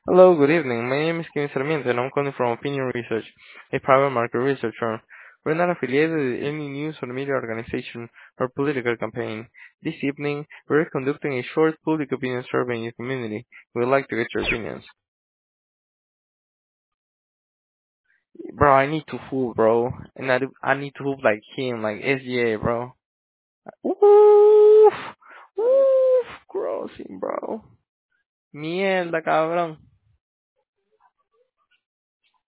Hello, good evening. My name is Kevin Sarmiento and I'm calling from Opinion Research, a private market research firm. We're not affiliated with any news or media organization or political campaign. This evening, we're conducting a short public opinion survey in your community. We'd like to get your opinions. Bro, I need to hoop, bro. And I need to hoop like him, like SGA, bro. Uff, uff, grossing, bro. Mierda, cabrón.